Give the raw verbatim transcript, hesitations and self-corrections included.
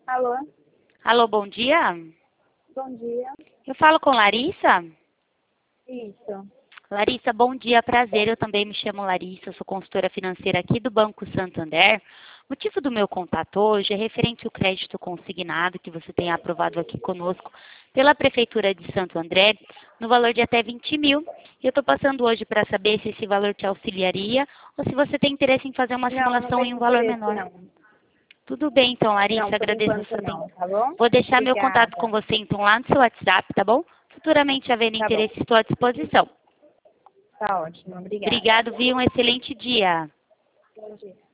Alô? Alô, bom dia. Bom dia. Eu falo com Larissa? Isso. Larissa, bom dia, prazer. Eu também me chamo Larissa, eu sou consultora financeira aqui do Banco Santander. O motivo do meu contato hoje é referente ao crédito consignado que você tem aprovado aqui conosco pela Prefeitura de Santo André, no valor de até vinte mil. E eu estou passando hoje para saber se esse valor te auxiliaria ou se você tem interesse em fazer uma Não, não simulação em tenho um valor interesse, menor. não. Tudo bem, então, Larissa, Não, por agradeço o enquanto seu tempo. não, tá bom? Vou deixar meu contato com Obrigada. você, então, lá no seu WhatsApp, tá bom? Futuramente, havendo Tá bom. interesse, estou à disposição. Tá ótimo. Obrigada. Obrigado, Vi, um excelente dia. Bom dia.